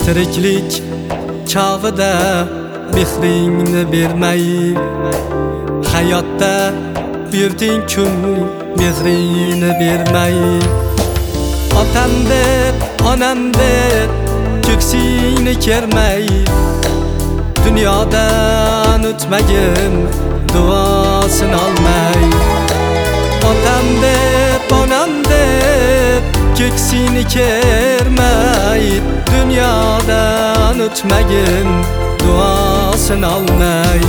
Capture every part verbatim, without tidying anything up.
tiriklik chog'ida mehringni bermay, hayotda berding kun mehrini bermay. Otam deb, onam deb ko'ksingni kermay, dunyodan o'tmagin duosini olmay. Otam deb, onam deb ko'ksingni kermay, dunyodan o'tmagin duosini olmay.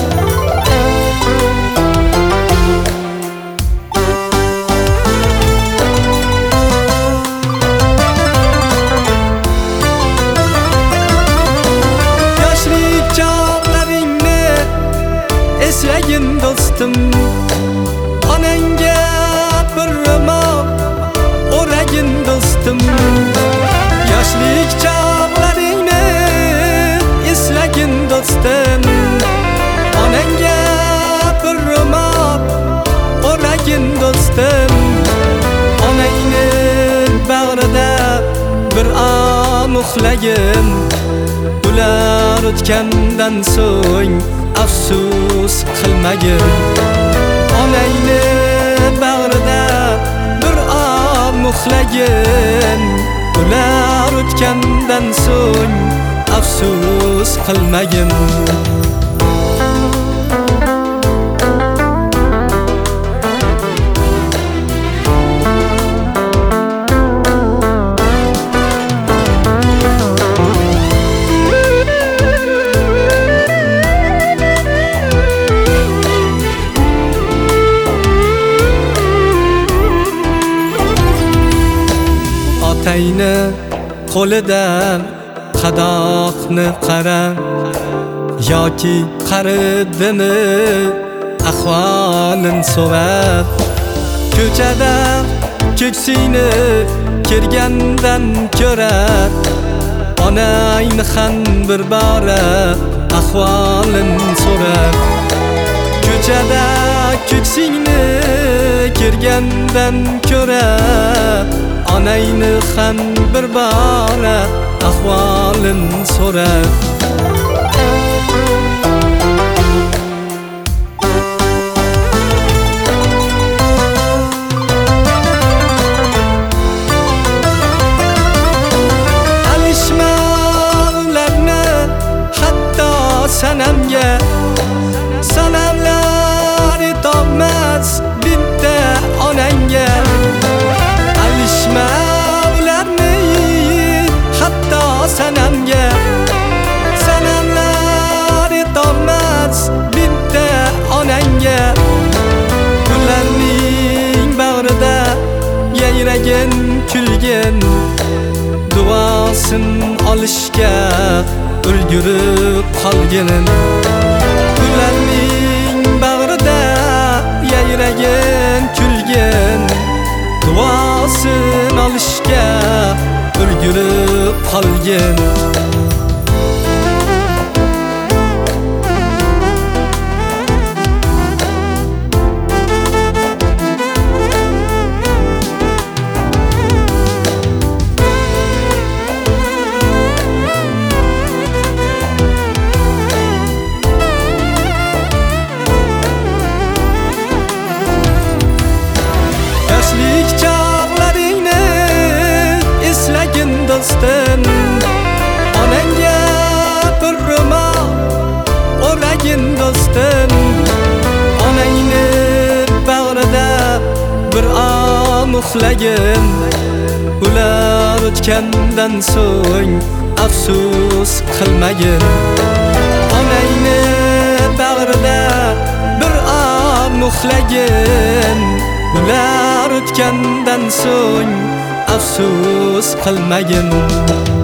Yoshlik chog'laringni eslagin do'stim, onangga bir ro'mol o'ragin do'stim. Yoshlik chog'laringni eslagin do'stim, onangga bir ro'mol o'ragin do'stim. Onangni bag'rida bir on uxlagin, ular o'tgandan so'ng afsus qilmagin. Onangni bag'rida bir on uxlagin, ular o'tgandan so'ng afsus qilmagin. Otangni qo'lidan qadoqni qara, yoki qaridimi ahvolin so'rab. Ko'chada ko'ksingni kergandan ko'ra, onangni ham bir bora ahvolin so'rab. Ko'chada ko'ksingni kergandan ko'ra, onangni ham bir bora ahvolin so'rab. Alishma ularni hatto sanamga, sanamlar etolmas bitta onangga. Alishma ularni hatto sanamga, sanamlar etolmas bitta onangga. Ularning bag'rida yayragin kulgin, duosin olishga ulgurib qolgin. Ularning bag'rida yayragin kulgin, duosin olishga ulgurib qolgin. Yoshlik chog'laringni eslagin do'stim, onangga bir ro'mol o'ragin do'stim. Onangni bag'rida bir on uxlagin, ular o'tgandan so'ng afsus qilmagin. Onangni bag'rida bir on uxlagin, ular o'tgandan so'ng afsus qilmagin.